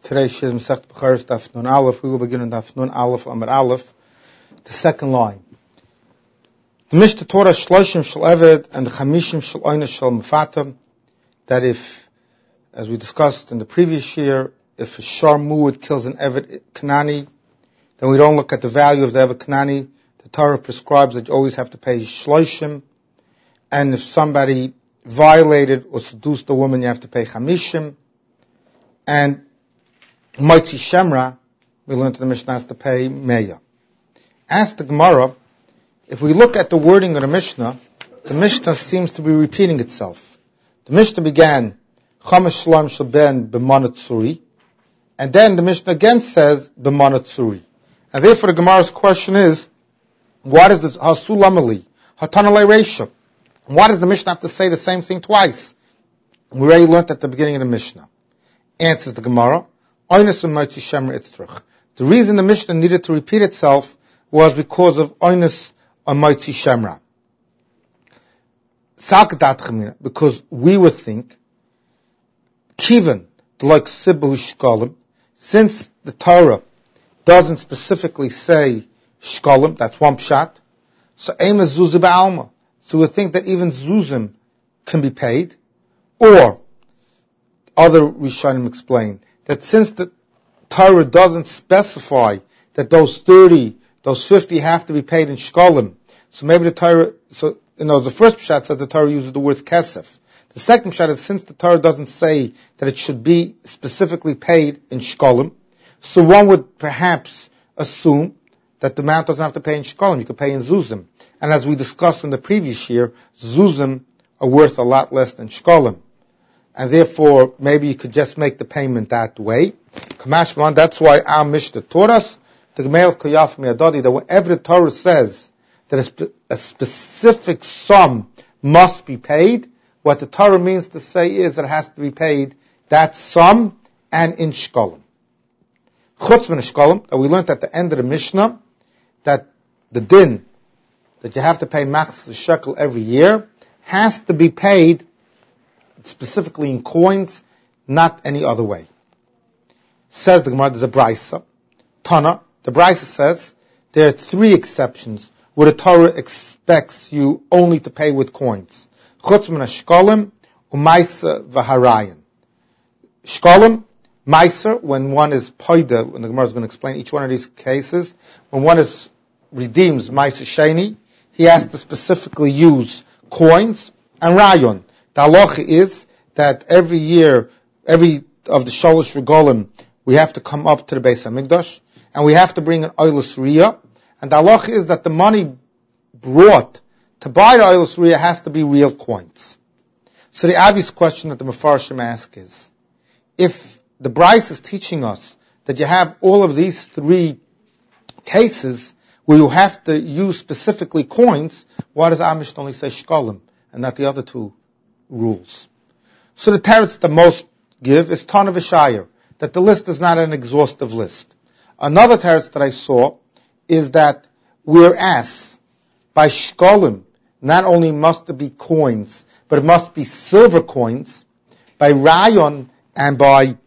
Today's Shir Masechet Bechoros Daf Nun Aleph. We will begin on Daf Nun Aleph Amud Aleph, the second line. The Mishnah taught us Shloshim Shel Eved and the Chamishim Shel Oinus Shel Mefatem, that if, as we discussed in the previous year, if a Shar Mu'ud kills an Eved Kanani, then we don't look at the value of the Eved Kanani. The Torah prescribes that you always have to pay Shloshim, and if somebody violated or seduced a woman, you have to pay Chamishim, and Moitzi Shemra, we learned in the Mishnah, has to pay Meya. Ask the Gemara, if we look at the wording of the Mishnah seems to be repeating itself. The Mishnah began, Chamesh Shlam Shel Ben B'Manat Tzuri, and then the Mishnah again says B'Manat Tzuri. And therefore the Gemara's question is, what is the Hasul Amali, Hatanalei Reisha? Why does the Mishnah have to say the same thing twice? We already learned at the beginning of the Mishnah. Answers the Gemara, the reason the Mishnah needed to repeat itself was because of Oinus on Moitzi Shemra. Because we would think, Kivan, like Sibu Shkolim, since the Torah doesn't specifically say Shkolim, that's one pshat, so Ema Zuzah Ba'alma. So we think that even Zuzim can be paid, or other Rishonim explain that since the Torah doesn't specify that those 30, those 50 have to be paid in Shkolim, so maybe the Torah, the first pshat says the Torah uses the words kesef. The second pshat is since the Torah doesn't say that it should be specifically paid in Shkolim, so one would perhaps assume that the amount doesn't have to pay in Shkolim, you could pay in Zuzim. And as we discussed in the previous year, Zuzim are worth a lot less than Shkolim. And therefore, maybe you could just make the payment that way. Kamashman, that's why our Mishnah taught us, that whenever the Torah says that a specific sum must be paid, what the Torah means to say is that it has to be paid that sum and in Shkolim. Chutz min Shkolim, that we learned at the end of the Mishnah, that the din, that you have to pay machzor shekel every year, has to be paid specifically in coins, not any other way. Says the Gemara, there's a Brisa. Tana, the Brisa says, there are 3 exceptions where the Torah expects you only to pay with coins. Chutz min Shkolim, u'maisa v'harayin. Shkolim, meiser, when one is poida, and the Gemara is going to explain each one of these cases, when one redeems meiser sheni, he has to specifically use coins, and rayon. The halacha is that every year, every of the Shalosh Regalim, we have to come up to the Beis HaMikdash, and we have to bring an Oilus Riyah, and the halacha is that the money brought to buy the Oilus Riyah has to be real coins. So the obvious question that the Mefarshim ask is, if the Bryce is teaching us that you have all of these 3 cases where you have to use specifically coins, why does Amish only say Shkolim and not the other 2 rules? So the teretz the most give is Tana v'Shayir, that the list is not an exhaustive list. Another teretz that I saw is that whereas by Shkolim, not only must it be coins, but it must be silver coins, by Rayon and by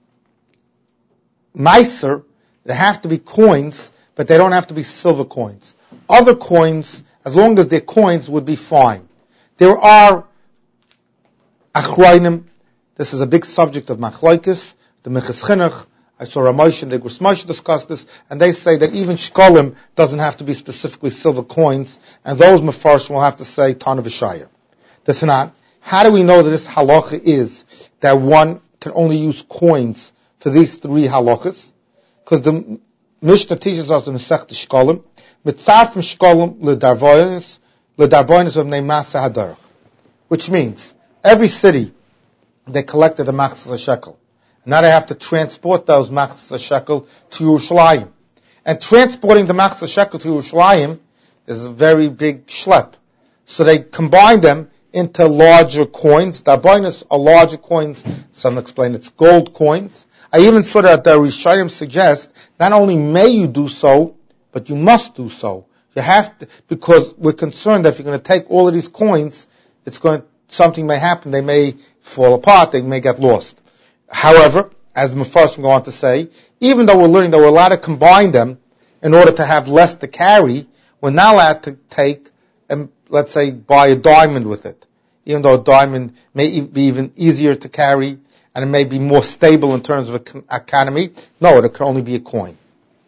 Meiser, they have to be coins, but they don't have to be silver coins. Other coins, as long as they're coins, would be fine. There are Achrayim, this is a big subject of Machlokes, the Meches Chinuch, I saw Ramosh and the Gurs Moshe discuss this, and they say that even Shkolim doesn't have to be specifically silver coins, and those Mefarshim will have to say Tana v'Shayir. The Tanan, how do we know that this halacha is that one can only use coins for these 3 halachas? Because the Mishnah teaches us in the Masechet Shkolim, Mitzar from Shkolim ledarbonis of Neimasa Hadarach, which means every city they collected a machzor shekel. Now they have to transport those machzor shekel to Yerushalayim. And transporting the machzor shekel to Yerushalayim is a very big schlep. So they combine them into larger coins. Darbonis are larger coins. Some explain it's gold coins. I even saw that the Rishonim suggest not only may you do so, but you must do so. You have to, because we're concerned that if you're going to take all of these coins, something may happen. They may fall apart. They may get lost. However, as the Mefarshim go on to say, even though we're learning that we're allowed to combine them in order to have less to carry, we're not allowed to take and, let's say, buy a diamond with it. Even though a diamond may be even easier to carry and it may be more stable in terms of economy. No, it can only be a coin.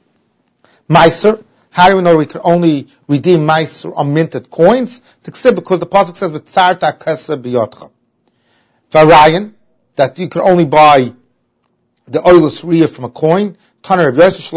Meiser, how do we know we can only redeem Meiser on minted coins? Because the pasuk says, "V'tzarta kesa biyotcha." V'arayin, that you can only buy the oilus riyah from a coin. Taner Because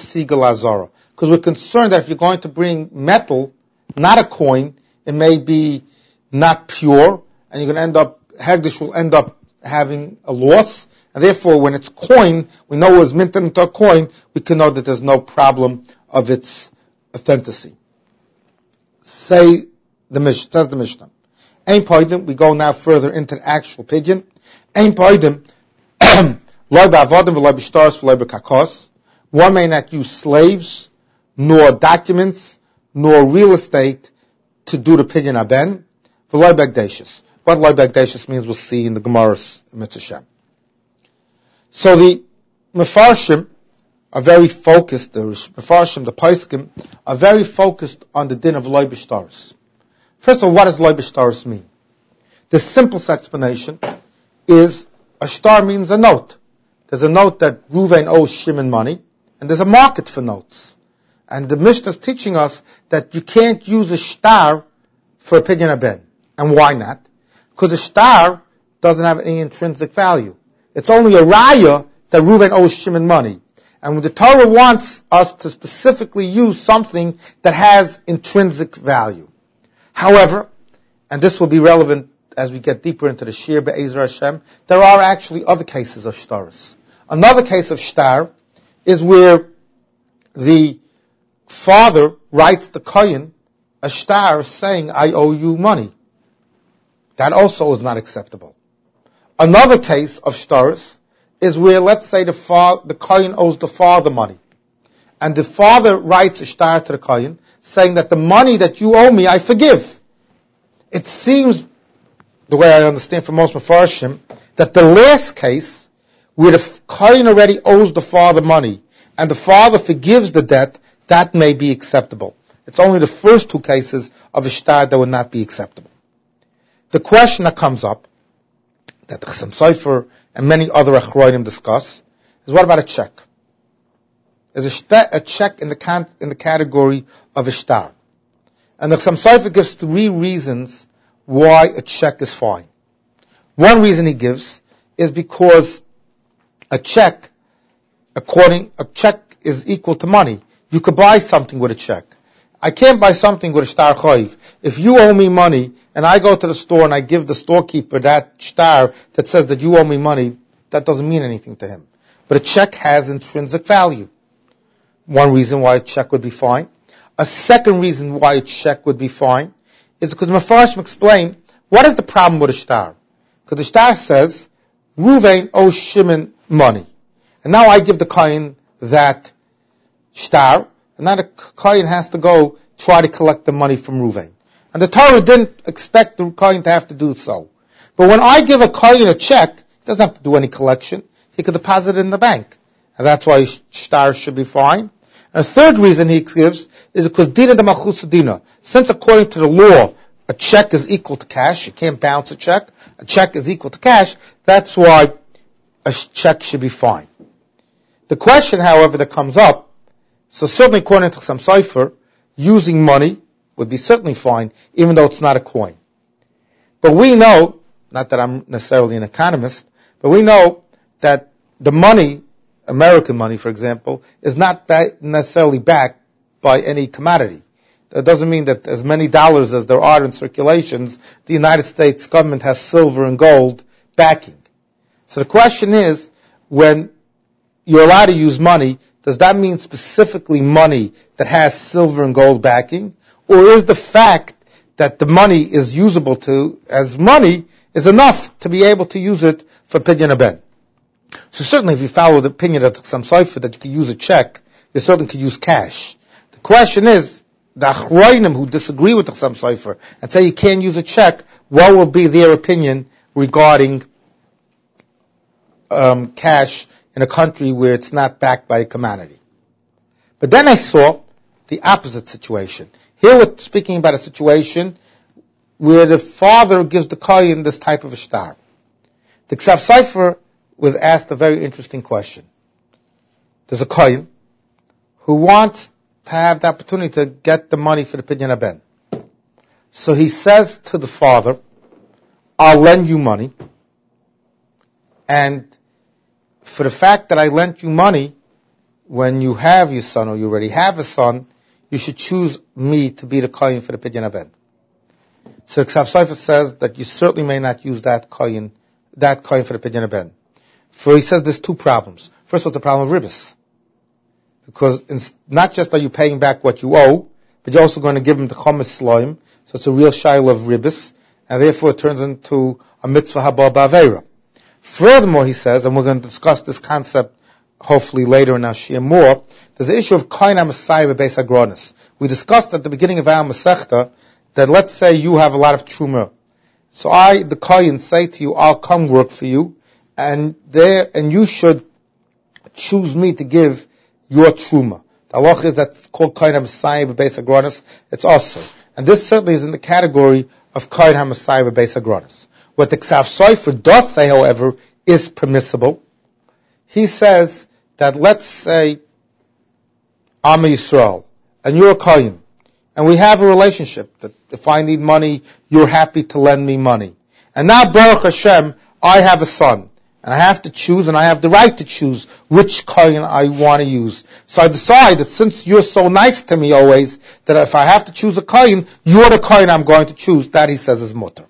we're concerned that if you're going to bring metal, not a coin, it may be not pure, and you're going to Hagdish will end up having a loss, and therefore when it's coin, we know it was minted into a coin, we can know that there's no problem of its authenticity. Says the Mishnah. Ein poidim, we go now further into the actual pidyon. Ein poidim, loy ba'avodim v'loy b'shtaros v'loy b'kakos. One may not use slaves, nor documents, nor real estate to do the pidyon aben. V'loy b'agdashis. What loy b'agdashis means we'll see in the Gemara's Mitzvah. So the Mefarshim are very focused, the Mefarshim, the Paiskim, are very focused on the din of loy b'shtaros. First of all, what does loy b'shtaros mean? The simplest explanation is a shtar means a note. There's a note that Ruvain owes Shimon money, and there's a market for notes. And the Mishnah is teaching us that you can't use a shtar for a pidyon aben. And why not? Because a shtar doesn't have any intrinsic value. It's only a raya that Ruvain owes Shimon money. And when the Torah wants us to specifically use something that has intrinsic value. However, and this will be relevant as we get deeper into the Shir Be'ezra Hashem, there are actually other cases of shtaros. Another case of shtar is where the father writes the kohen a shtar saying, I owe you money. That also is not acceptable. Another case of shtaros is where, let's say, the kohen owes the father money. And the father writes a shtar to the kohen saying that the money that you owe me, I forgive. It seems, the way I understand from most Mefarshim, that the last case, where the kohen already owes the father money, and the father forgives the debt, that may be acceptable. It's only the first two cases of a shtar that would not be acceptable. The question that comes up, that Chassam Sofer and many other Achronim discuss, is what about a check? Is a check in the category of a shtar? And the Chassam Sofer gives 3 reasons why a check is fine. One reason he gives is because a check is equal to money. You could buy something with a check. I can't buy something with a shtar chayiv. If you owe me money, and I go to the store and I give the storekeeper that shtar that says that you owe me money, that doesn't mean anything to him. But a check has intrinsic value. One reason why a check would be fine. A second reason why a check would be fine is because the Mefarshim explain, what is the problem with a shtar? Because the shtar says, Ruvain owes Shimon money. And now I give the kohen that shtar, and now the kohen has to go try to collect the money from Ruvain. And the Torah didn't expect the kohen to have to do so. But when I give a kohen a check, he doesn't have to do any collection. He could deposit it in the bank. And that's why shtar should be fine. And a third reason he gives is because dina de malchus dina. Since according to the law, a check is equal to cash, you can't bounce a check is equal to cash, that's why a check should be fine. The question, however, that comes up, so certainly according to Chassam Sofer, using money would be certainly fine, even though it's not a coin. But we know, not that I'm necessarily an economist, but we know that the money, American money, for example, is not necessarily backed by any commodity. That doesn't mean that as many dollars as there are in circulations, the United States government has silver and gold backing. So the question is, when you're allowed to use money, does that mean specifically money that has silver and gold backing? Or is the fact that the money is usable as money is enough to be able to use it for pidyon aben? So certainly if you follow the opinion of Chassam Sofer that you can use a check, you certainly could use cash. The question is, the Achronim who disagree with the Chassam Sofer and say you can't use a check, what will be their opinion regarding cash in a country where it's not backed by a commodity. But then I saw the opposite situation. Here we're speaking about a situation where the father gives the kohen this type of a shtar. The Ksav Sofer was asked a very interesting question. There's a kohen who wants to have the opportunity to get the money for the Pidyon Haben. So he says to the father, I'll lend you money, and for the fact that I lent you money, when you have your son or you already have a son, you should choose me to be the kohen for the Pidyon Haben. So the Ksav Sofer says that you certainly may not use that kohen for the Pidyon Haben. For he says there's two problems. First of all, it's a problem of ribbis. Because it's not just are you paying back what you owe, but you're also going to give him the chometz sloim, so it's a real shail of ribbis, and therefore it turns into a mitzvah haba ba'avera. Furthermore, he says, and we're going to discuss this concept hopefully later in our shir more, there's the issue of kohen ha-Messiah bebeis hagronis. We discussed at the beginning of our Masechta that let's say you have a lot of truma. So I, the kohen, say to you, I'll come work for you, and you should choose me to give your truma. The halach is that's called kohen ha-Messiah bebeis hagronis. It's also. And this certainly is in the category of kohen ha-Messiah bebeis hagronis. What the Ksav Sofer does say, however, is permissible. He says that let's say I'm a Yisrael, and you're a kohen, and we have a relationship that if I need money, you're happy to lend me money. And now, Baruch Hashem, I have a son, and I have to choose, and I have the right to choose which kohen I want to use. So I decide that since you're so nice to me always, that if I have to choose a kohen, you're the kohen I'm going to choose. That, he says, is mutter.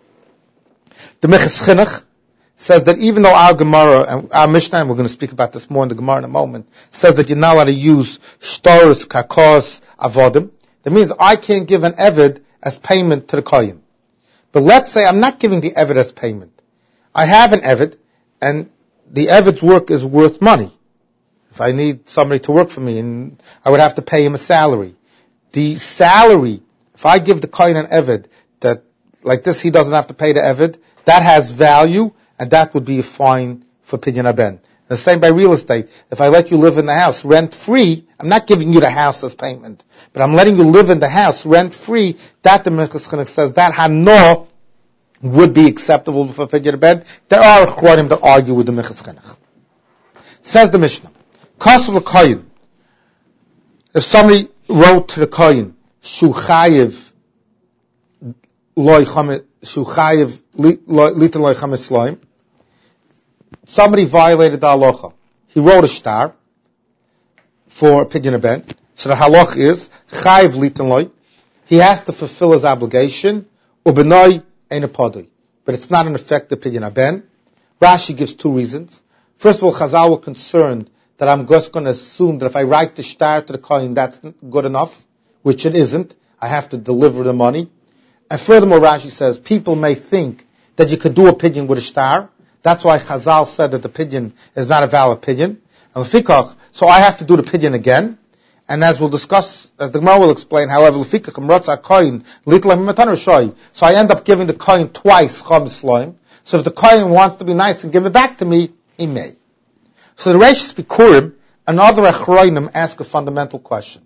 The Meches Chinuch says that even though our Gemara, and our Mishnah, and we're going to speak about this more in the Gemara in a moment, says that you're not allowed to use shtoros, karkos, avodim, that means I can't give an eved as payment to the kohen. But let's say I'm not giving the eved as payment. I have an eved, and the eved's work is worth money. If I need somebody to work for me, and I would have to pay him a salary. The salary, if I give the kohen an eved, that like this he doesn't have to pay the eved, that has value, and that would be a fine for Pidyon Haben. The same by real estate. If I let you live in the house rent-free, I'm not giving you the house as payment, but I'm letting you live in the house rent-free, that the Meches Chinuch says, that hano would be acceptable for Pidyon Haben. There are Achronim that argue with the Meches Chinuch. Says the Mishnah, Kasav l'kohen, if somebody wrote to the kohen, Shu chayiv somebody violated the halacha. He wrote a shtar for Pidyon Haben. So the halach is chayiv litan loy. He has to fulfill his obligation. Ubenoi ein apodoi, but it's not an effective Pidyon Haben. Rashi gives two reasons. First of all, Chazal were concerned that I'm just going to assume that if I write the shtar to the kohen, that's good enough, which it isn't. I have to deliver the money. And furthermore, Rashi says, people may think that you could do a pidyon with a shtar. That's why Chazal said that the pidyon is not a valid pidyon. And lefikach, so I have to do the pidyon again. And as we'll discuss, as the Gemara will explain, however, lefikach imrotza kohen litla mimatana shoy. So I end up giving the kohen twice chometz sloim. So if the kohen wants to be nice and give it back to me, he may. So the Reishis Bikurim and other Achronim ask a fundamental question.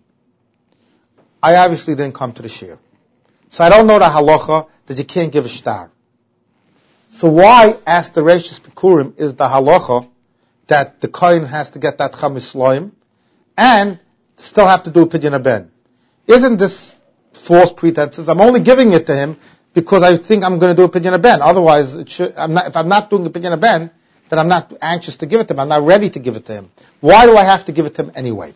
I obviously didn't come to the shir. So I don't know the halacha that you can't give a shtar. So why, ask the Reishis Bikurim, is the halacha that the kohen has to get that chometz sloim and still have to do a Pidyon Haben? Isn't this false pretenses? I'm only giving it to him because I think I'm going to do a Pidyon Haben. Otherwise, if I'm not doing a Pidyon Haben, then I'm not anxious to give it to him. I'm not ready to give it to him. Why do I have to give it to him anyway?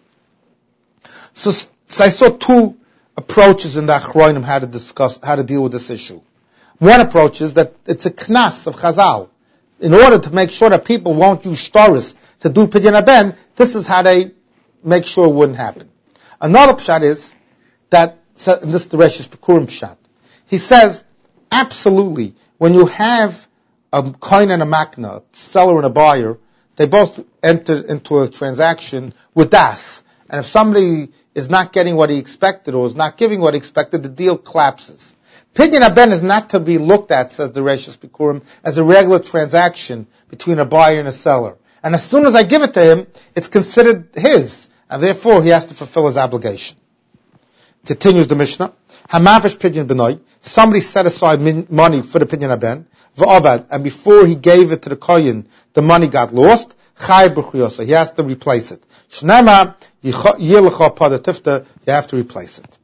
So I saw two approaches in the Achronim how to deal with this issue. One approach is that it's a knas of Chazal. In order to make sure that people won't use shtaris to do Pidyon Haben, this is how they make sure it wouldn't happen. Another pshat is that, and this is the Reishis Bikurim pshat, he says, absolutely, when you have a kohen and a makna, a seller and a buyer, they both enter into a transaction with das. And if somebody is not getting what he expected or is not giving what he expected, the deal collapses. Pidyon Haben is not to be looked at, says the Reishis Bikurim, as a regular transaction between a buyer and a seller. And as soon as I give it to him, it's considered his, and therefore he has to fulfill his obligation. Continues the Mishnah. Hamavish pidyon benoi. Somebody set aside money for the pidyon haben, v'avad, and before he gave it to the kohen, the money got lost. Chay b'chuyosa. He has to replace it. Shnema yilecha pada tifta. You have to replace it.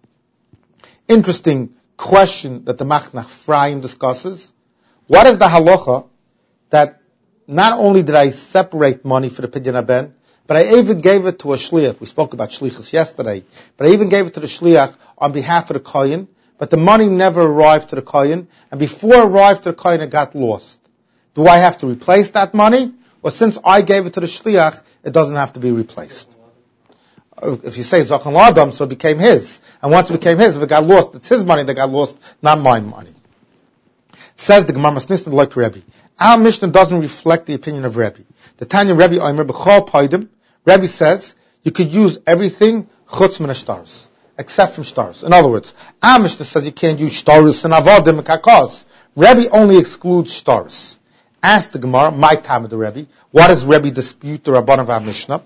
Interesting question that the Machnach Ephraim discusses. What is the halacha that not only did I separate money for the pidyon haben, but I even gave it to a shliach. We spoke about shlichus yesterday. But I even gave it to the shliach on behalf of the kohen, but the money never arrived to the kohen, and before it arrived to the kohen, it got lost. Do I have to replace that money? Or since I gave it to the shliach, it doesn't have to be replaced? If you say Zakan Ladam, so it became his. And once it became his, if it got lost, it's his money that got lost, not my money. Says the Gemara Masnistan like Rebbe. Our Mishnah doesn't reflect the opinion of Rebbe. The Tanya Rebbe Omer B'chol Paidim, Rebbe says you could use everything chutz min shtaros, except from shtaros. In other words, our Mishnah says you can't use shtaros and avodim and kakos. Rebbe only excludes shtaros. Ask the Gemara, my time of the Rebbe, what does Rebbe dispute the Rabban of our Mishnah?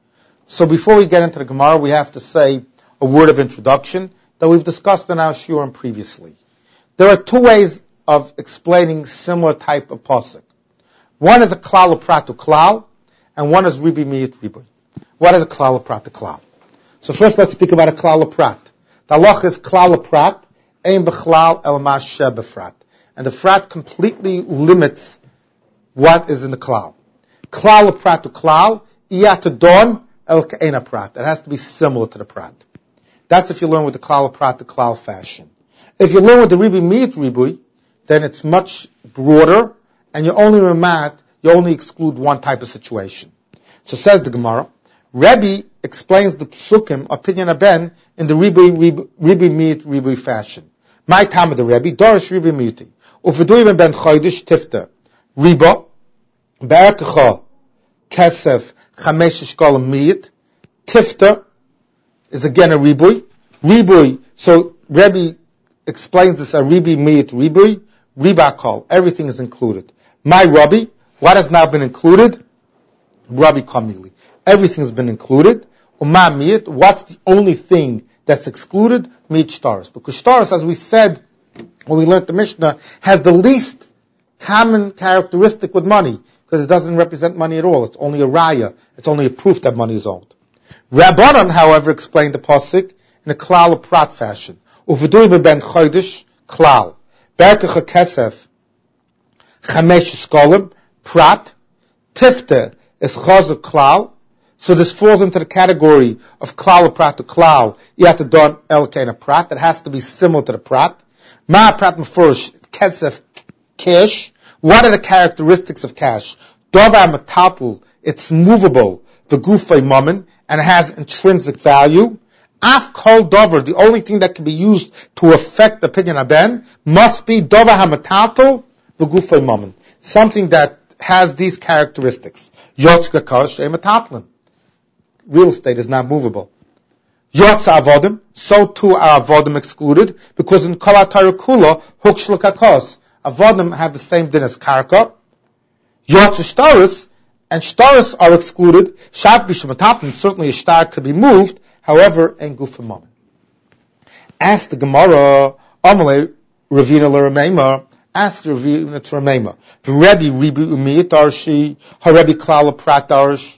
So before we get into the Gemara, we have to say a word of introduction that we've discussed in our shiurim previously. There are two ways of explaining similar type of pasuk. One is a klal u'prat klal, and one is ribi miyit ribi. What is a klal u'prat klal? So first let's speak about a klal u'prat. The halach is klal u'prat, ein b'chlal el ma she b'frat. And the frat completely limits what is in the klal. Klal u'prat klal, iyat don el ka'ena prat. It has to be similar to the prat. That's if you learn with the klal u'prat klal fashion. If you learn with the ribi miyit ribi, then it's much broader, and you only exclude one type of situation. So says the Gemara, Rebbe explains the psukim of pidyon haben in the ribi miyit ribi fashion. My time of the Rebbe, dorish ribi miyiti. Uveduim ben chodesh tifta. Riba, be'erkecha, kesef, chamesh shkolim miyit. Tifta is again a ribui. Ribui, so Rebbe explains this a ribi miyit ribui. Ribakol, everything is included. My Rabbi, what has now been included? Rabbi Kamili. Everything has been included. Uma miyit, what's the only thing that's excluded? Miyit shtaros. Because shtaros, as we said when we learned the Mishnah, has the least common characteristic with money, because it doesn't represent money at all. It's only a raya. It's only a proof that money is owed. Rabbanan, however, explained the pasuk in a klal u'prat fashion. Uveduim ben chodesh klal. Berkecha kesef, chamesh shkolim, prat, tifte is chazuk klal. So this falls into the category of klal prat to klal. You have to don elkein prat. That has to be similar to the prat. Ma prat mefurish kesef cash. What are the characteristics of cash? Dovar metalpul, it's movable. The gufay mammon, and it has intrinsic value. Af kol dover, the only thing that can be used to affect the pidyon haben must be dover hamataltel v'gufay mammon, something that has these characteristics. Yotz kakar shei matatlin. Real estate is not movable. Yotz avodim, so too are avodim excluded, because in kol ha'torah kula hukshel kakos, avodim have the same din as karka. Yotz shtaris, and shtaris are excluded. Shav b'shematatlin, certainly a shtar could be moved. However, en gufay mammon. Ask the Gemara, Amalei Ravina l'Rameima. Ask Ravina to Rameima. V'Rebbe ribi umiyit darshi, haRebbe klal prat darsh.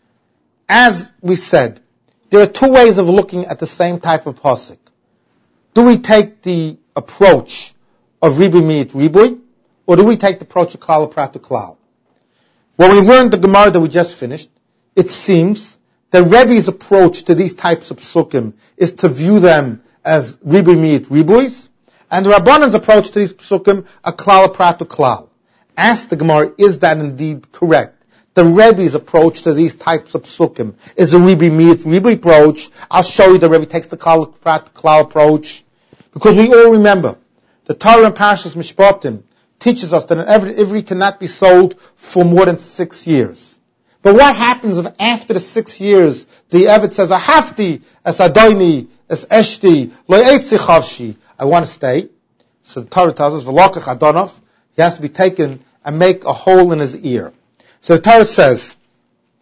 As we said, there are two ways of looking at the same type of pasuk. Do we take the approach of ribi miyit ribui, or do we take the approach of klal prat to klal? When we learned the Gemara that we just finished, it seems the Rebbe's approach to these types of psukim is to view them as ribi miyit ribuis, and the Rabbanan's approach to these psukim are klal prat to klal. Ask the Gemara, is that indeed correct? The Rebbe's approach to these types of psukim is a ribi miyit ribi approach. I'll show you the Rebbe takes the klal prat to klal approach, because we all remember the Torah in Parshas Mishpatim teaches us that an ivri cannot be sold for more than 6 years. But what happens if after the 6 years, the Eved says, Ahafti, es adoini, es eshti, lo eitzi chavshi, I want to stay. So the Torah tells us, V'lokach adonov, he has to be taken and make a hole in his ear. So the Torah says,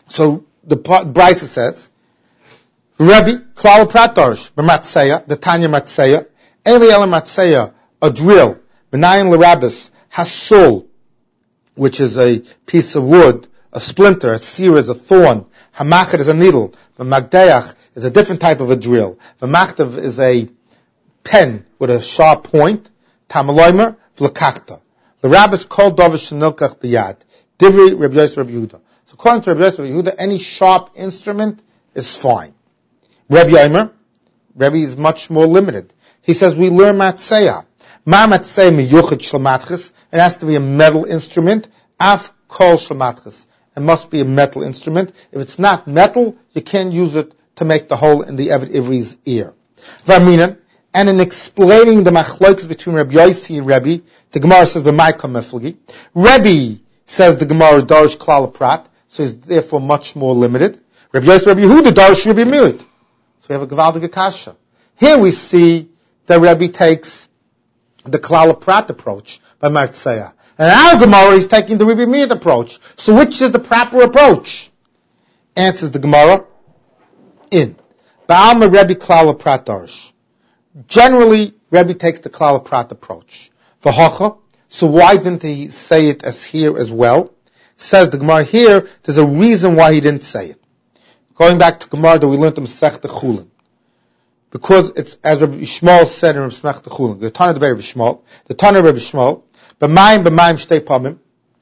So the Brisa says, Rebbe, Klal Prat Darsh, B'Matseya, the Tanya Matseya, Eli Ela Matseya, a drill, B'nayin L'Rabbis, Hasul, which is a piece of wood, a splinter, a seer is a thorn, Hamachet is a needle, V'Magdeach is a different type of a drill, V'Machtav is a pen with a sharp point, Tamaloimer, V'Lakachta. The rabbis called Dovish Shenilkach B'Yad, Divri Rabbi Yosef Rabbi Yehuda. So according to Rabbi Yosef Rabbi Yehuda, any sharp instrument is fine. Rabbi Yomer, Rabbi is much more limited. He says we learn Matseya. Ma Matseya miyuchid shel. It has to be a metal instrument. Af kol shel. It must be a metal instrument. If it's not metal, you can't use it to make the hole in the Eved Ivri's ear. Varminan, and in explaining the machlokas between Rabbi Yossi and Rabbi, the Gemara says b'maikam meflagi. Rabbi says the Gemara darish klal prat, so he's therefore much more limited. Rabbi Yossi, Rabbi Yehuda darish Rabbi Miut. So we have a Gavaldig Kasha. Here we see that Rabbi takes the Klal Prat approach by Martseya. And our Gemara is taking the Rabbi Miut approach. So which is the proper approach? Answers the Gemara, in. Ba'alma Rabbi Klal Prat Darsh. Generally, Rabbi takes the Klal Prat approach. V'hocha, so why didn't he say it as here as well? Says the Gemara here, there's a reason why he didn't say it. Going back to Gemara that we learned in Masechta Chulin. Because it's, as Rabbi Shmuel said in Masechta Chulin, the Tana of Rabbi Shmuel, b'mayim shtei pamim.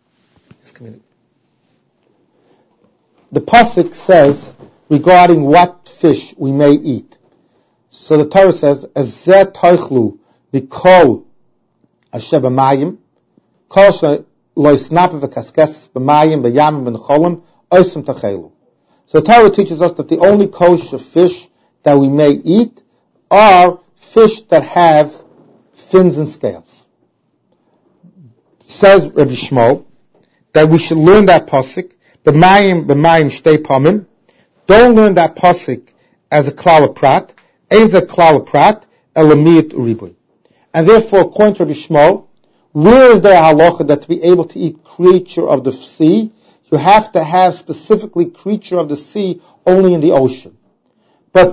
The pasuk says regarding what fish we may eat. So the Torah says, "Ezeh toichlu mikol asher b'mayim, kol she lo yisnape v'kaskes b'mayim b'yamim v'necholim osim tachelu." So the Torah teaches us that the only kosher fish that we may eat are fish that have fins and scales. Says Rabbi Shmuel that we should learn that pasuk, b'mayim shtei pamim. Don't learn that pasuk as a klal prat, ain't a klal prat, elamiyat uriboy. And therefore, according to Rabbi Shmuel, where is there a halacha that to be able to eat creature of the sea, you have to have specifically creature of the sea only in the ocean. But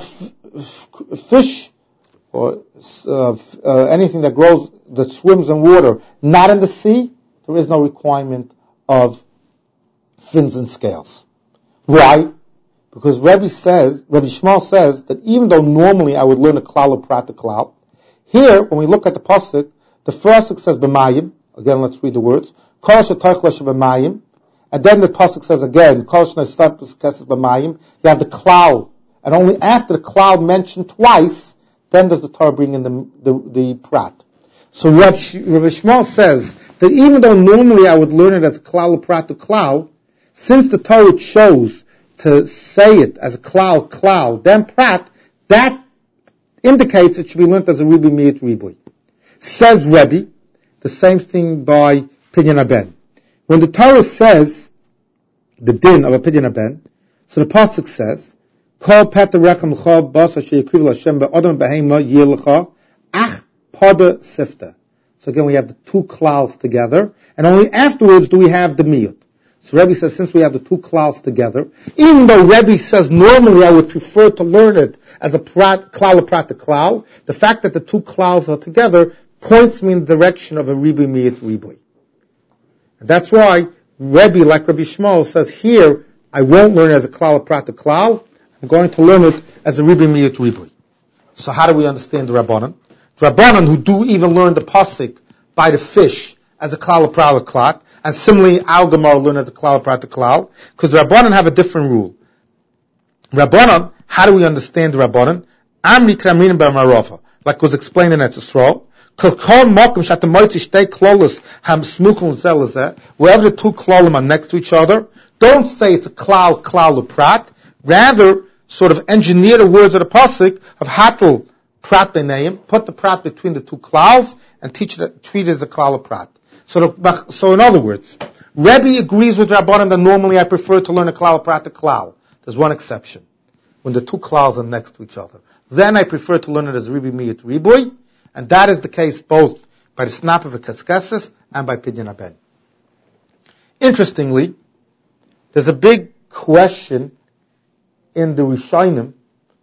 fish or anything that grows, that swims in water, not in the sea, there is no requirement of fins and scales. Why? Because Rabbi Shmuel says that even though normally I would learn a klal or prat klal, here when we look at the pasuk, the first says b'mayim. Again, let's read the words. Kol shetoich b'mayim. And then the pasuk says again, Kol shnei kesses b'mayim. You have the cloud, and only after the cloud mentioned twice, then does the Torah bring in the prat. So Rabbi Shmuel says that even though normally I would learn it as a klal prat to klal, since the Torah chose to say it as a klal, then prat, that indicates it should be learned as a ribi miyat riboy. Says Rebbe, the same thing by Pidyon Haben. When the Torah says the din of a Pidyon Haben, so the pasuk says, "Kol peta rechem l'cha bas asher yikriv l'Hashem be'adam behema yir l'cha ach pada sifta." So again, we have the two klals together, and only afterwards do we have the miyut. So Rebbe says, since we have the two klals together, even though Rebbe says normally I would prefer to learn it as a klal or prat klal, the fact that the two klals are together points me in the direction of a ribi miyat riboy. And that's why Rebbe, like Rabbi Shmuel, says here, I won't learn it as a klal or prat klal, I'm going to learn it as a ribi miyat riboy. So how do we understand the Rabbanan? The Rabbanan who do even learn the pasuk by the fish as a klal or prat klal, and similarly, our Gemara learn as a klal prat klal, because the Rabbanan have a different rule. Rabbanan, how do we understand the Rabbanan? Amri kramin b'marova, like was explained in Etzisrael. Wherever the two klalim are next to each other, don't say it's a klal or prat. Rather, sort of engineer the words of the pasuk of hatel prat b'neim, put the prat between the two klals, and treat it as a klal or prat. So in other words, Rebbe agrees with Rabbanan that normally I prefer to learn a klal prat klal. There's one exception. When the two klals are next to each other. Then I prefer to learn it as ribi miyat riboy, and that is the case both by the snap of a kaskeses and by Pidyon Haben. Interestingly, there's a big question in the Rishonim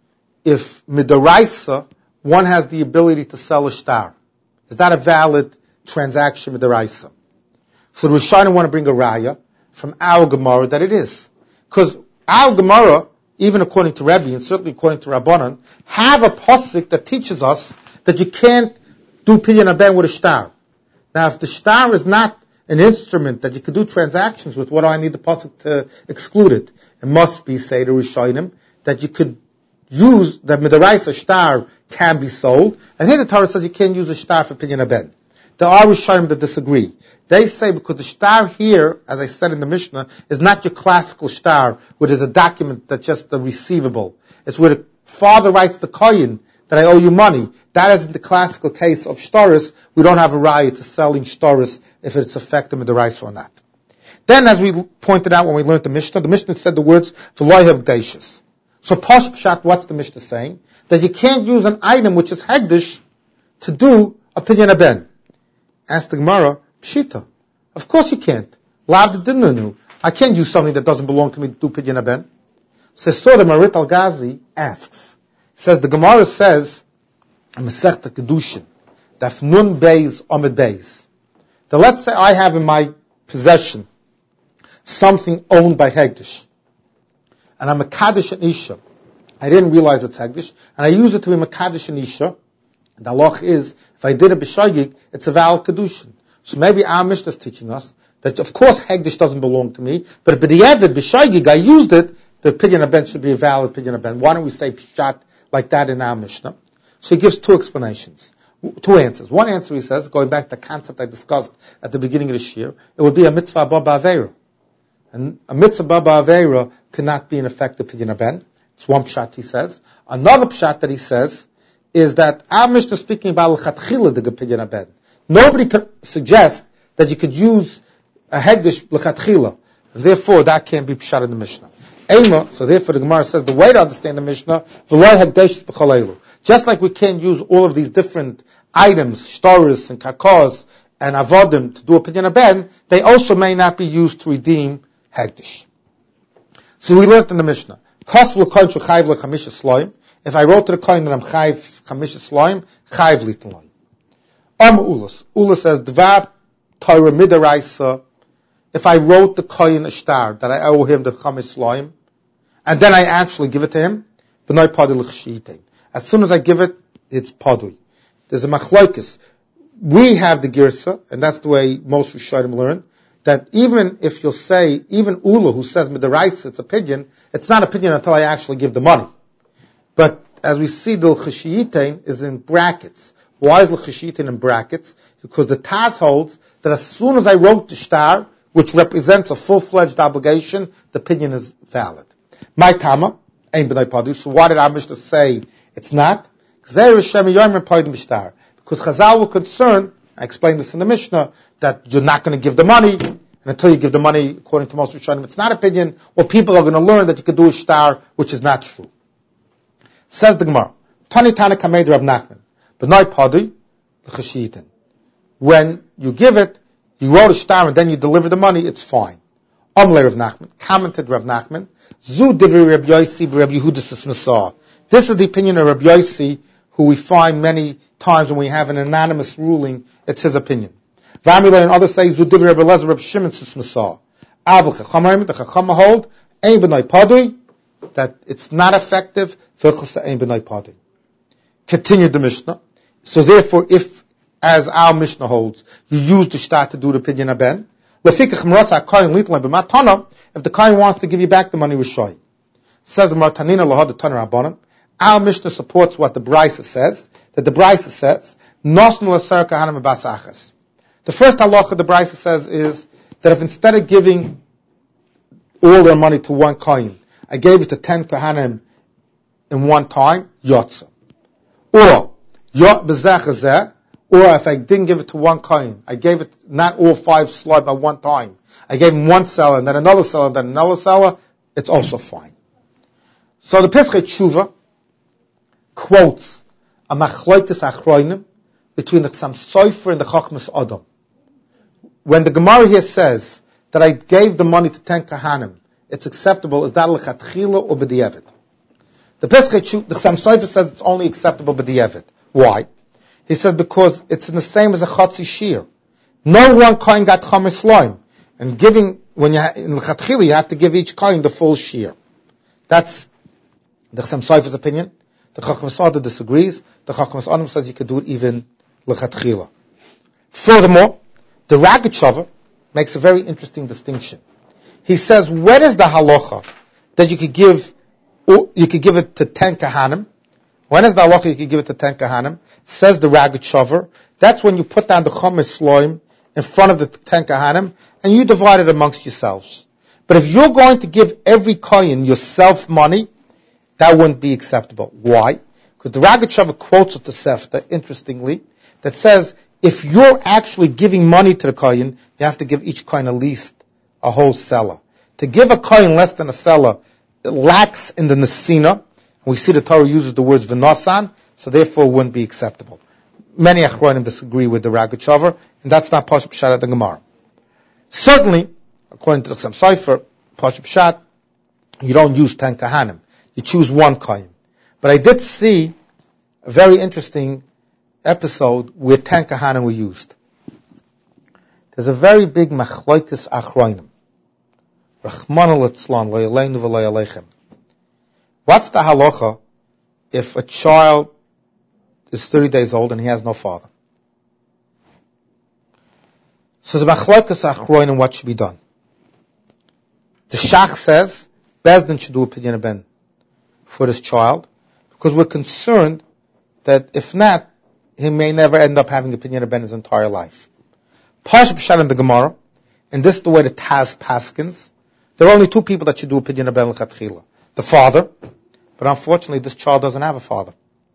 if midaraisa one has the ability to sell a shtar. Is that a valid transaction midaraisa? So the Rishonim want to bring a raya from our Gemara that it is. Because our Gemara, even according to Rebbe and certainly according to Rabbanan, have a pasuk that teaches us that you can't do pidyon haben with a shtar. Now if the shtar is not an instrument that you could do transactions with, what do I need the pasuk to exclude it? It must be, say the Rishonim, that you could use, that midaraisa shtar can be sold, and here the Torah says you can't use a shtar for pidyon haben. There are Rishonim that disagree. They say because the shtar here, as I said in the Mishnah, is not your classical shtar, where there's a document that's just a receivable. It's where the father writes the kohen that I owe you money. That isn't the classical case of shtaris. We don't have a raya to selling shtaris if it's effective with the rice or not. Then, as we pointed out when we learned the Mishnah said the words v'loy hegdashis. So Posh Pshat, what's the Mishnah saying? That you can't use an item which is hegdish to do a pidyon haben. Ask the Gemara, Pshita. Of course you can't. Lav dinanu. I can't use something that doesn't belong to me to do pidyon haben. So the Marit Al-Ghazi asks, says the Gemara says, Masechta Kedushin, Daf Nun Beis Amid Beis. That let's say I have in my possession something owned by Hegdish, and I'm a Kaddish and Isha. I didn't realize it's Hegdish, and I use it to be a Kaddish and Isha. The halach is, if I did a b'shagig, it's a valid kedushin. So maybe our Mishnah is teaching us that, of course, hegdish doesn't belong to me, but if b'diavad b'shagig I used it, the pidyon haben should be a valid pidyon haben. Why don't we say pshat like that in our Mishnah? So he gives two explanations, two answers. One answer he says, going back to the concept I discussed at the beginning of this year, it would be a mitzvah baba aveira, and a mitzvah baba aveira cannot be an effective pidyon haben. It's one pshat he says. Another pshat that he says is that our Mishnah is speaking about l'chatchila the pidyon haben. Nobody could suggest that you could use a hegdish l'chatchila. Therefore, that can't be pshat in the Mishnah. Ema, so therefore the Gemara says the way to understand the Mishnah, v'loy hegdashis b'chalelu. Just like we can't use all of these different items, shtaris and kakos and avodim to do a pidyon haben, they also may not be used to redeem hegdish. So we learned in the Mishnah, kos v'l'koin sh'chayv l'chamisha sloim. If I wrote to the coin that I'm chayv chamisha sloim, chayv litaloim. Ulas. Ulas says, Dvar Torah midaraisa. If I wrote the coin a shtar that I owe him the chamish sloim, and then I actually give it to him, b'noi padi l'chshiyitein. As soon as I give it, it's padui. There's a machlokes. We have the girsa, and that's the way most Rishonim learn, that even if you'll say, even Ula who says midaraisa, it's a pidyon, it's not a pidyon until I actually give the money. But as we see, the l'chshiyitein is in brackets. Why is l'chshiyitein in brackets? Because the Taz holds that as soon as I wrote the shtar, which represents a full-fledged obligation, the pidyon is valid. My tama, ein b'nai padu. So why did our Mishnah say it's not? Because Chazal were concerned, I explained this in the Mishnah, that you're not going to give the money, and until you give the money, according to most Rishonim, it's not a pidyon, or people are going to learn that you could do a shtar, which is not true. Says the Gemara, Tani Tana Kamed Rav Nachman, B'nai Padi l'chashiyiten. When you give it, you wrote a shtar and then you deliver the money, it's fine. Amle Rav Nachman, commented Rav Nachman, Zu Divri Reb Yosi b'Reb Yehudis Masah. This is the opinion of Reb Yosi, who we find many times when we have an anonymous ruling, it's his opinion. V'amile and others say Zu Divri Reb Elazar Reb Shimon Masah. Avul Chachamim, the Chachama hold, Ein B'nai Padi, that it's not effective. Continued the Mishnah. So therefore, if, as our Mishnah holds, you use the shtar to do the pidyon haben, if the kohen wants to give you back the money, Rishoy. Says the Martanina lahad the Tanur Rabbanan. Our Mishnah supports what the Brisa says, that the Brisa says, Nosnu l'ser kahanim b'asachas. The first halacha the Brisa says is that if instead of giving all their money to one kohen, I gave it to 10 kohanim in one time, yotza. Or if I didn't give it to one kohen, I gave it not all 5 slot at one time. I gave him one seller, and then another seller, and then another seller, it's also fine. So the Pesach Tshuva quotes a machlokes achronim between the Chassam Sofer and the Chachmas Adam. When the Gemara here says that I gave the money to 10 kohanim, it's acceptable is that l'chatchila or b'di'evet. The Pesach, the Chassam Sofer says it's only acceptable b'di'evet. Why? He said because it's in the same as a chatzi shir. No one kohen got chametz loim, and giving when in l'chatchila you have to give each kohen the full shir. That's the Chassam Sofer's opinion. The Chacham Sa'ada disagrees. The Chacham Sa'ada says you could do it even l'chatchila. Furthermore, the Rogatchover makes a very interesting distinction. He says, when is the halacha that you could give it to 10 kahanim? When is the halacha you could give it to 10 kahanim? Says the Rogatchover, that's when you put down the chametz loim in front of the 10 kahanim and you divide it amongst yourselves. But if you're going to give every kohen yourself money, that wouldn't be acceptable. Why? Because the Rogatchover quotes at the Sefta, interestingly, that says, if you're actually giving money to the kohen, you have to give each kohen at least a whole selah. To give a kohen less than a selah, it lacks in the nesina. We see the Torah uses the words v'nosan, so therefore it wouldn't be acceptable. Many achronim disagree with the Rogatchover, and that's not Pashup Pshat at the Gemara. Certainly, according to the Chassam Sofer, Pashup Pshat, you don't use 10 kahanim. You choose one kohen. But I did see a very interesting episode where 10 kahanim were used. There's a very big machloikis achronim. Rachmana litzlan, lo yaleinu v'lo yaleichem. What's the halacha if a child is 30 days old and he has no father? So the machloikis achronim, what should be done? The Shach says, Bezdin should do a pidyon ben for this child, because we're concerned that if not, he may never end up having a pidyon ben his entire life. Pashup Pshat in the Gemara, and this is the way the Taz paskins, there are only two people that should do a pidyon ben l'chatchila. The father, but unfortunately this child doesn't have a father.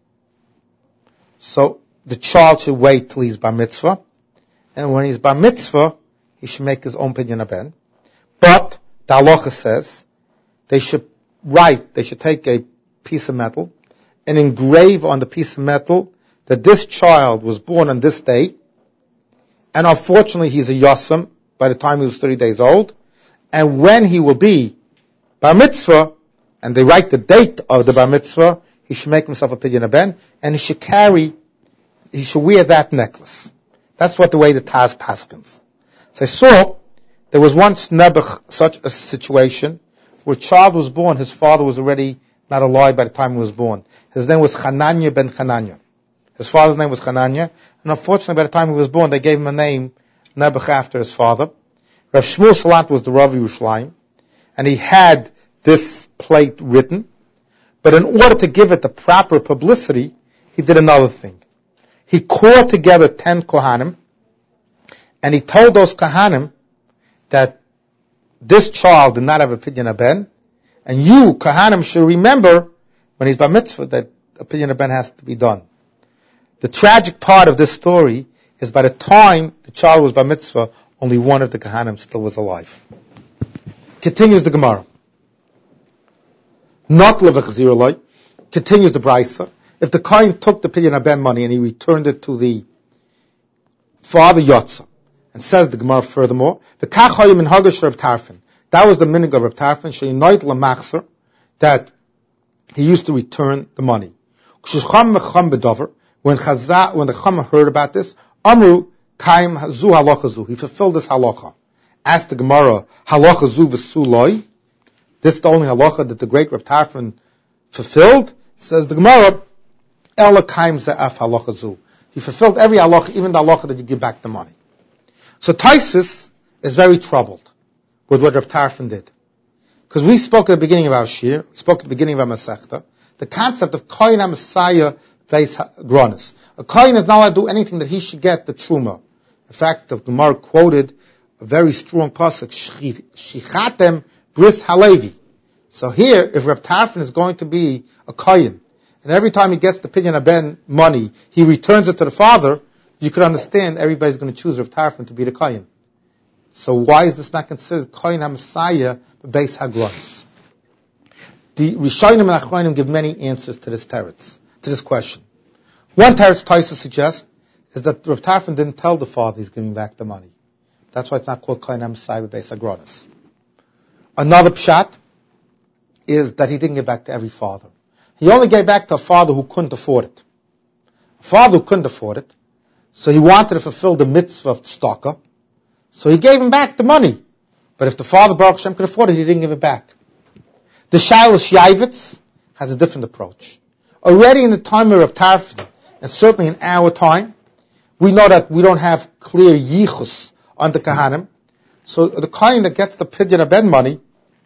So the child should wait till he's bar mitzvah, and when he's bar mitzvah, he should make his own pidyon ben. But the halacha says they should take a piece of metal and engrave on the piece of metal that this child was born on this day, and unfortunately he's a yasam by the time he was 30 days old, and when he will be bar mitzvah, and they write the date of the bar mitzvah, he should make himself a pidyon ben, and he should wear that necklace. That's what the way the Taz paskins. So I saw, there was once such a situation, where a child was born, his father was already not alive by the time he was born. His name was Hananya ben Hananya. His father's name was Hananya, and unfortunately by the time he was born, they gave him a name, Nebuch, after his father. Rav Shmuel Salant was the Rav Yerushalayim, and he had this plate written, but in order to give it the proper publicity, he did another thing. He called together 10 Kohanim, and he told those Kohanim that this child did not have a pidyon ben, and you, Kohanim, should remember when he's bar mitzvah that a pidyon ben has to be done. The tragic part of this story is by the time the child was bar mitzvah, only one of the Kohanim still was alive. Continues the Gemara. Not levachziroloi. Continues the Brisa. If the Kohen took the pidyon ben money and he returned it to the father Yotza, and says the Gemara furthermore, the kachayim in hagash Reb Tarfon. That was the minhag of Reb Tarfon, sheinoit lamachzer, that he used to return the money. When the Chama heard about this, Amru kaim zu halacha zu. He fulfilled this halacha. Asked the Gemara, halacha zu v'suloi. This is the only halacha that the great Reb Tarfon fulfilled. Says the Gemara, ela kaim ze'af halacha zu. He fulfilled every halacha, even the halacha that you give back the money. So Taisus is very troubled with what Reb Tarfon did. Because we spoke at the beginning of our Shir, we spoke at the beginning of our Masechta, the concept of Kohen HaMessiah Beis Gronis. A Kohen is not allowed to do anything that he should get the Truma. In fact, the Gemara quoted a very strong pasuk, Shichatem Bris Halevi. So here, if Reb Tarfon is going to be a Kohen, and every time he gets the pidyon ben money, he returns it to the father, you could understand everybody's going to choose Reb Tarfon to be the Kohen. So why is this not considered Kohen HaMessiah Beis HaGronis? The Rishonim and Achronim give many answers to this teretz, to this question. One teretz Taisa suggests is that Reb Tarfon didn't tell the father he's giving back the money. That's why it's not called Kohen HaMessiah Beis HaGronis. Another pshat is that he didn't give back to every father. He only gave back to a father who couldn't afford it. A father who couldn't afford it, so he wanted to fulfill the mitzvah of tzedakah, so he gave him back the money. But if the father, Baruch Hashem, could afford it, he didn't give it back. The Shiloh Yavitz has a different approach. Already in the time of Rav Tarfon, and certainly in our time, we know that we don't have clear yichus on the Kahanim. So the Kohen that gets the Pidyon Haben money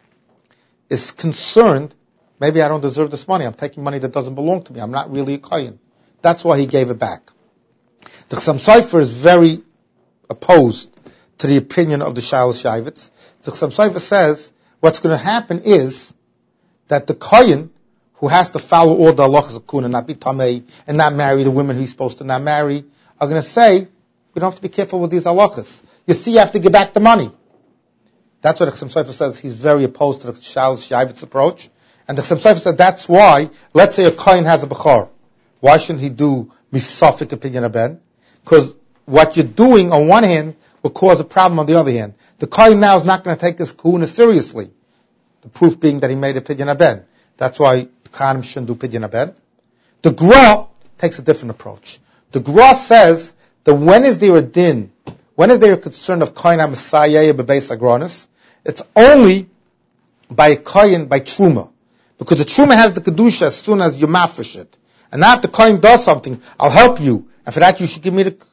is concerned, maybe I don't deserve this money. I'm taking money that doesn't belong to me. I'm not really a Kohen. That's why he gave it back. The Chassam Sofer is very opposed to the opinion of the Shiloh Yavitz. The Chassam Sofer says what's going to happen is that the Kohen, who has to follow all the halachas of Kuna, not be tamei, and not marry the women he's supposed to not marry, are going to say, we don't have to be careful with these halachas. You see, you have to give back the money. That's what the Chassam Sofer says. He's very opposed to the Shiloh Yavitz approach. And the Chassam Sofer said that's why, let's say a Kohen has a Bechor. Why shouldn't he do Misafik opinion Haben? Because what you're doing on one hand will cause a problem on the other hand. The Kohen now is not going to take his kahuna seriously. The proof being that he made a Pidyon Haben. That's why the Kohanim shouldn't do Pidyon Haben. The Gra takes a different approach. The Gra says that when is there a din, when is there a concern of Kohen HaMessiah Bebeis Agronis? It's only by a Kohen, by Truma. Because the Truma has the Kedusha as soon as you mafish it. And now if the Kohen does something, I'll help you. And for that you should give me the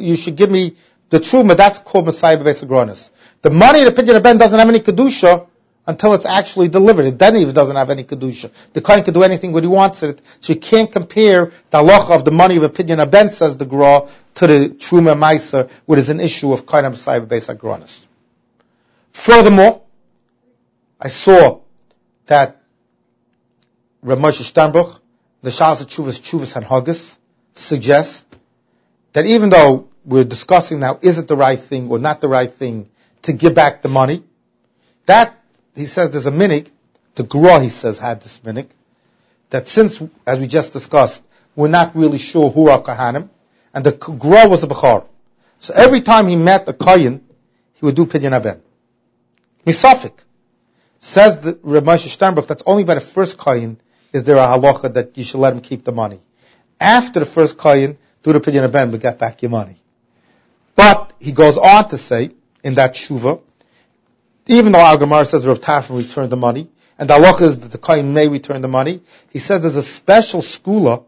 Truma, that's called Messiah Bebeis Agronis. The money of the Pidyon Haben doesn't have any Kedusha until it's actually delivered. Then it doesn't have any Kedusha. The Kohen can do anything when he wants it. So you can't compare the halacha of the money of a Pidyon Haben, says the Gra, to the Truma Meiser, which is an issue of Kohen HaMessiah Bebeis Agronis. Furthermore, I saw that Rav Moshe Sternbuch, the Shalas Chuvas Hanhagas, suggests that even though we're discussing now, is it the right thing or not the right thing to give back the money, that, he says, there's a minig, the Gra, he says, had this minig, that since, as we just discussed, we're not really sure who are Kahanim, and the Gra was a Bechor. So every time he met a Kohen, he would do Pidyon Haben. Misafik. Says the Rav Moshe Sternbuch, that's only by the first Kohen is there a halacha that you should let him keep the money. After the first Kohen, do the Pidyon Haben, but get back your money. But he goes on to say, in that Shuvah, even though our Gemara says Rav Tarfon returned the money, and the halacha is that the Kohen may return the money, he says there's a special skula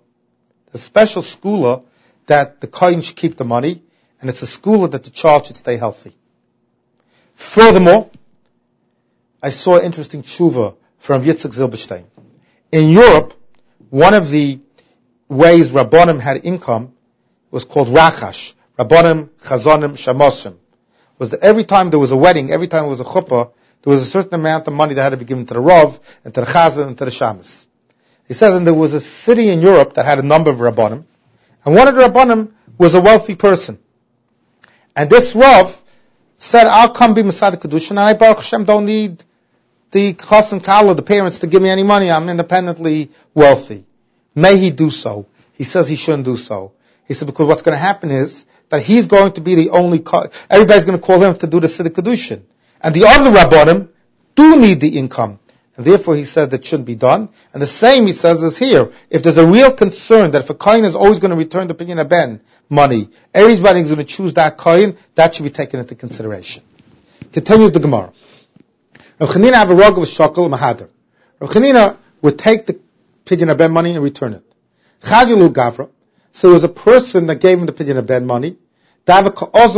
that the Kohen should keep the money, and it's a skula that the child should stay healthy. Furthermore, I saw an interesting tshuva from Yitzchak Zilberstein. In Europe, one of the ways Rabbanim had income was called Rachash. Rabbanim, Chazonim, Shamosim. Was that every time there was a wedding, every time there was a chuppah, there was a certain amount of money that had to be given to the Rav, and to the Chazan, and to the Shamas. He says, and there was a city in Europe that had a number of Rabbanim, and one of the Rabbanim was a wealthy person. And this Rav said, I'll come be Masada Kedusha, and I, Baruch Hashem, don't need the Chas and Kala, the parents, to give me any money. I'm independently wealthy. May he do so? He says he shouldn't do so. He said, because what's going to happen is that he's going to be the only, everybody's going to call him to do the Siddur Kedushin. And the other Rabbanim do need the income. And therefore he said that shouldn't be done. And the same he says is here. If there's a real concern that if a Kohen is always going to return the Pidyon Haben money, everybody is going to choose that Kohen, that should be taken into consideration. Continues the Gemara. Rav Chanina have a rug of shakal mahadar. Rav Chanina would take the Pidyon Haben money and return it. Chazilu Gavra. So it was a person that gave him the Pidyon Haben money, that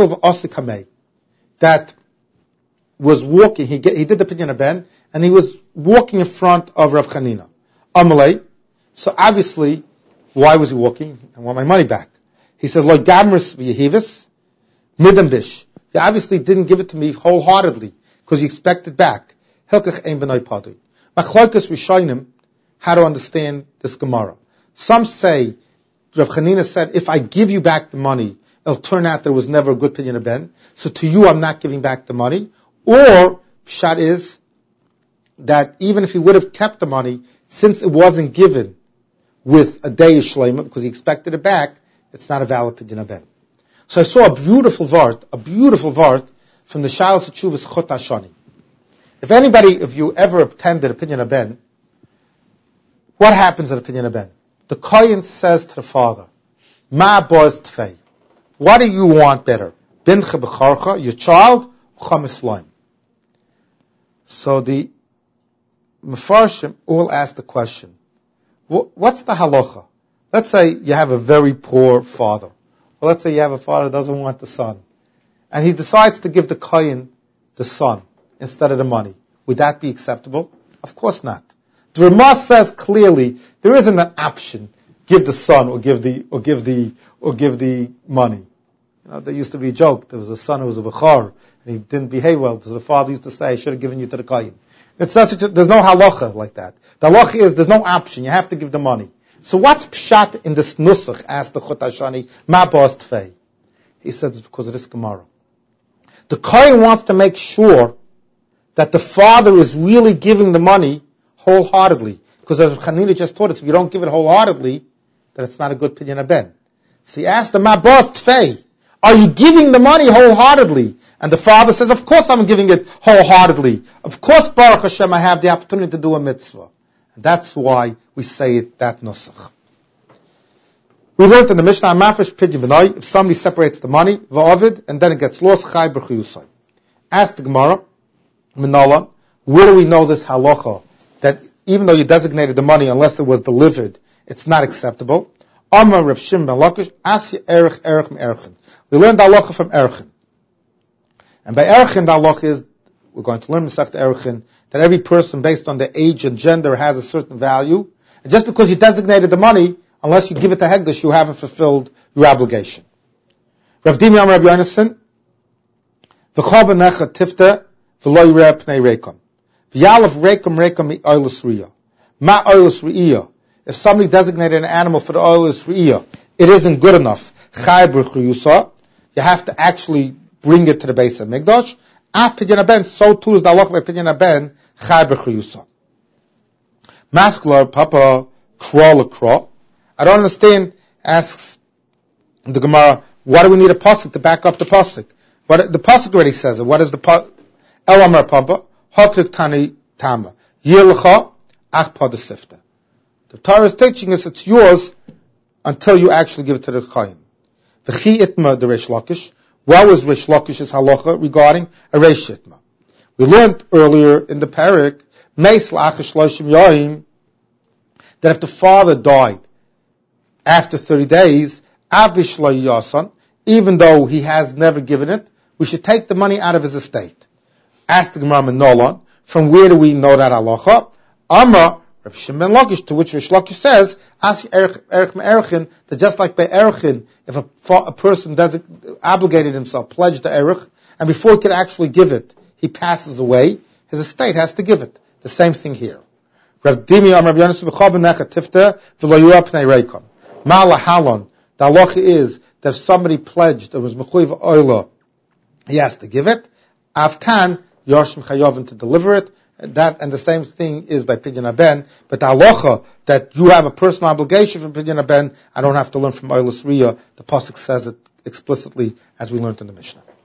was walking, he did the Pidyon Haben, and he was walking in front of Rav Chanina. Amalei. So obviously, why was he walking? I want my money back. He says, Lord Gamris v'yehivis, midam bish. He obviously didn't give it to me wholeheartedly, because he expected back. Hilkach ein b'noi padui. Machloikas Rishonim, how to understand this Gemara. Some say, Rav Chanina said, if I give you back the money, it'll turn out there was never a good Pidyon Haben, so to you I'm not giving back the money. Or, pshat is, that even if he would have kept the money, since it wasn't given with a day Shlema, because he expected it back, it's not a valid Pidyon Haben. So I saw a beautiful vart from the Shalas Chuvas Chot Hashani. If you ever attended a Pinyan Haben, what happens at a Pinyan Haben? The Kohen says to the father, Ma boz tfei. What do you want better? Bincha b'charcha, your child, chametz loim. So the Mefarshim all ask the question, what's the halacha? Let's say you have a very poor father. Or let's say you have a father who doesn't want the son. And he decides to give the Kohen the son instead of the money. Would that be acceptable? Of course not. The Ramah says clearly there isn't an option: give the son or give the money. There used to be a joke. There was a son who was a bechor and he didn't behave well. So the father used to say, "I should have given you to the Kohen." There's no halacha like that. The halacha is there's no option. You have to give the money. So what's pshat in this nusach? Asked the Chut Hashani, Ma ba'as tfei. He says it's because of this Gemara. The Kohen wants to make sure that the father is really giving the money wholeheartedly. Because as Chanina just taught us, if you don't give it wholeheartedly, then it's not a good Pinyan Haben. So he asked the Ma ba'as tfei, are you giving the money wholeheartedly? And the father says, of course I'm giving it wholeheartedly. Of course, Baruch Hashem, I have the opportunity to do a mitzvah. And that's why we say it that nusach. We learned in the Mishnah, Mafresh Pidyon B'nai, if somebody separates the money, v'ovid, and then it gets lost, chai b'chiyusai. Ask the Gemara, Minola, where do we know this halacha, that even though you designated the money, unless it was delivered, it's not acceptable? Amar Reb Shimon ben Lakish, Asya erech me'erchen. We learned the halacha from erchen. And by erchen, the halacha is, we're going to learn Masechta Erchin, that every person based on their age and gender has a certain value. And just because you designated the money, unless you give it to Hegdish, you haven't fulfilled your obligation. Rav Dimi Amar Rabbi Yonasan, V'chol b'necha tifta v'lo yireh pnei rekom. V'yalav rekom mi oilus riyah. Ma oilus riyah. If somebody designated an animal for the oilus riyah, it isn't good enough. Chai b'chiyusa. You have to actually bring it to the base of Mikdash. At Pinyan Haben, so too is the halacha by Pinyan Haben, chai b'chiyusa. Masklar, Papa, kro. I don't understand, asks the Gemara, why do we need a pasuk to back up the pasuk? The pasuk already says it. What is the pasuk? El Amar Papa, Hakrik Tani Tama, Yilcha, Ach Padasifta. The Torah is teaching us it's yours until you actually give it to the Chaim. V'chi itma the Reish Lakish. What was Reish Lakish's halacha regarding a Reish itma? We learned earlier in the parak, Meis la'achish loshim yoim, that if the father died after 30 days, abish lo yasan, even though he has never given it, we should take the money out of his estate. Ask the Gemara Nolan, from where do we know that halacha? Amar Reb Shimon ben Lakish, to which Reish Lakish says, Asi erech me'erchin, that just like by erchin, if a person obligated himself, pledged the erech, and before he could actually give it, he passes away, his estate has to give it. The same thing here. Rav Dimi Amar Rabbi Yonasan v'chol b'necha tifta v'lo yireh pnei rekom. Ma'ala halon, the halacha is that if somebody pledged or was mechuyev oila, he has to give it. Afkan yoshim chayovin to deliver it. And the same thing is by Pinyan Haben. But the halacha that you have a personal obligation from Pinyan Haben, I don't have to learn from Oilus Riyah. The pasuk says it explicitly, as we learned in the Mishnah.